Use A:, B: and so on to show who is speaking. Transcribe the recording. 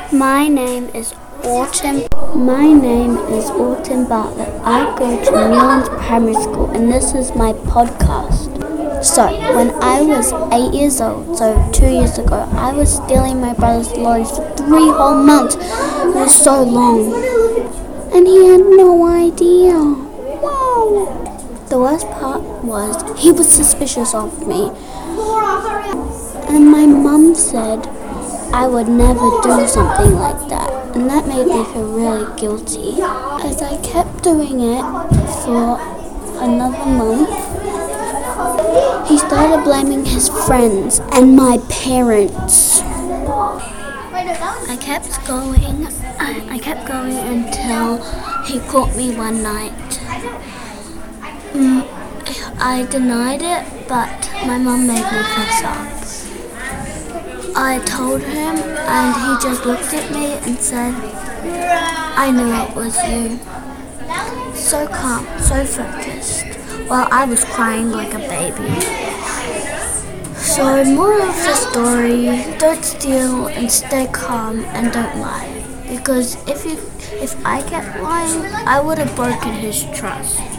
A: My name is Autumn Bartlett. I go to Newlands Primary School and this is my podcast. So, when I was 8 years old, so 2 years ago, I was stealing my brother's lollies for 3 whole months. It was so long. And he had no idea. Wow! The worst part was he was suspicious of me. And my mum said I would never do something like that. And that made me feel really guilty. As I kept doing it for another month, he started blaming his friends and my parents. I kept going until he caught me one night. I denied it, but my mum made me fess up. I told him and he just looked at me and said, "I knew it was you." So calm, so focused, while I was crying like a baby. So moral of the story, don't steal and stay calm and don't lie. Because if I kept lying, I would have broken his trust.